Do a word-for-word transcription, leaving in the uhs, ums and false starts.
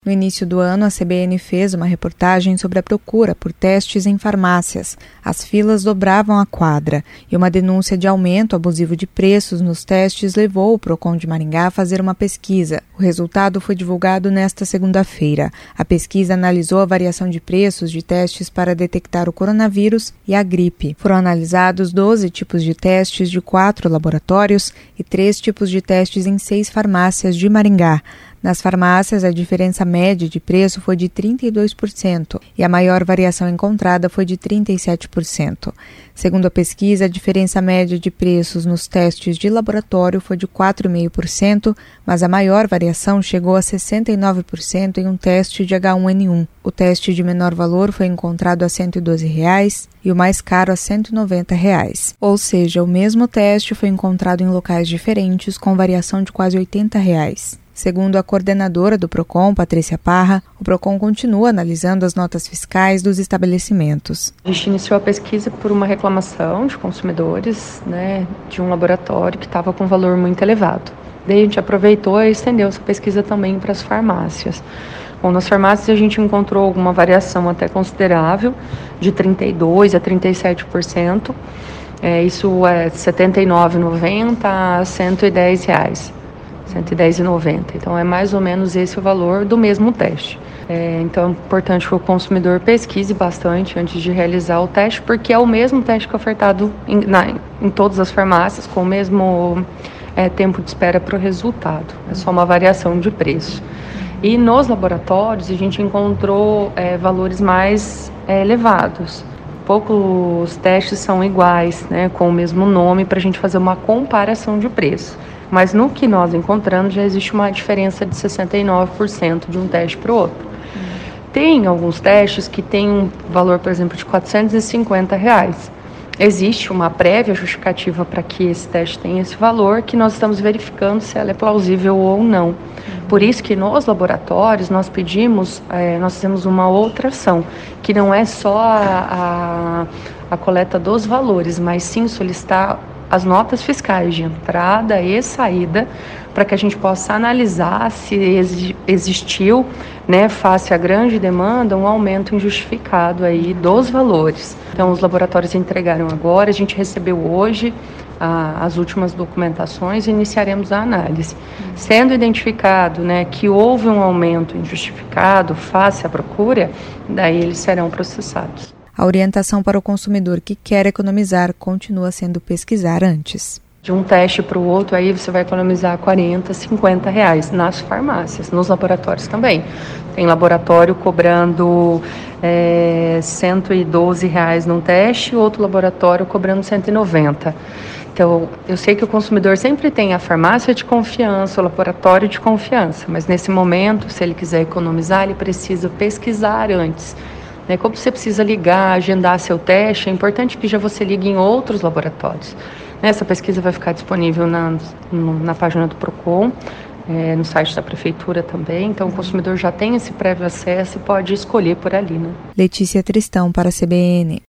No início do ano, a C B N fez uma reportagem sobre a procura por testes em farmácias. As filas dobravam a quadra e uma denúncia de aumento abusivo de preços nos testes levou o Procon de Maringá a fazer uma pesquisa. O resultado foi divulgado nesta segunda-feira. A pesquisa analisou a variação de preços de testes para detectar o coronavírus e a gripe. Foram analisados doze tipos de testes de quatro laboratórios e três tipos de testes em seis farmácias de Maringá. Nas farmácias, a diferença média de preço foi de trinta e dois por cento e a maior variação encontrada foi de trinta e sete por cento. Segundo a pesquisa, a diferença média de preços nos testes de laboratório foi de quatro vírgula cinco por cento, mas a maior variação chegou a sessenta e nove por cento em um teste de H um N um. O teste de menor valor foi encontrado a cento e doze reais e o mais caro a cento e noventa reais. Ou seja, o mesmo teste foi encontrado em locais diferentes com variação de quase oitenta reais. Segundo a coordenadora do Procon, Patrícia Parra, o Procon continua analisando as notas fiscais dos estabelecimentos. A gente iniciou a pesquisa por uma reclamação de consumidores, né, de um laboratório que estava com valor muito elevado. Daí a gente aproveitou e estendeu essa pesquisa também para as farmácias. Bom, nas farmácias a gente encontrou alguma variação até considerável, de trinta e dois por cento a trinta e sete por cento. É, isso é setenta e nove reais e noventa centavos a cento e dez reais. cento e dez reais e noventa centavos. Então, é mais ou menos esse o valor do mesmo teste. É, então, é importante que o consumidor pesquise bastante antes de realizar o teste, porque é o mesmo teste que é ofertado em, na, em todas as farmácias, com o mesmo é, tempo de espera para o resultado. É só uma variação de preço. E nos laboratórios, a gente encontrou é, valores mais é, elevados. Poucos testes são iguais, né, com o mesmo nome, para a gente fazer uma comparação de preço. Mas no que nós encontramos já existe uma diferença de sessenta e nove por cento de um teste para o outro. Uhum. Tem alguns testes que têm um valor, por exemplo, de quatrocentos e cinquenta reais. Existe uma prévia justificativa para que esse teste tenha esse valor, que nós estamos verificando se ela é plausível ou não. Uhum. Por isso que nos laboratórios nós pedimos, é, nós fizemos uma outra ação, que não é só a, a, a coleta dos valores, mas sim solicitar as notas fiscais de entrada e saída, para que a gente possa analisar se existiu, né, face à grande demanda, um aumento injustificado aí dos valores. Então, os laboratórios entregaram agora, a gente recebeu hoje a, as últimas documentações e iniciaremos a análise. Sendo identificado, né, que houve um aumento injustificado face à procura, daí eles serão processados. A orientação para o consumidor que quer economizar continua sendo pesquisar antes. De um teste para o outro, aí você vai economizar quarenta, cinquenta reais nas farmácias, nos laboratórios também. Tem laboratório cobrando é, cento e doze reais num teste, outro laboratório cobrando cento e noventa. Então, eu sei que o consumidor sempre tem a farmácia de confiança, o laboratório de confiança, mas nesse momento, se ele quiser economizar, ele precisa pesquisar antes. Como você precisa ligar, agendar seu teste, é importante que já você ligue em outros laboratórios. Essa pesquisa vai ficar disponível na, na página do Procon, é, no site da Prefeitura também. Então, o consumidor já tem esse prévio acesso e pode escolher por ali, né? Letícia Tristão para a C B N.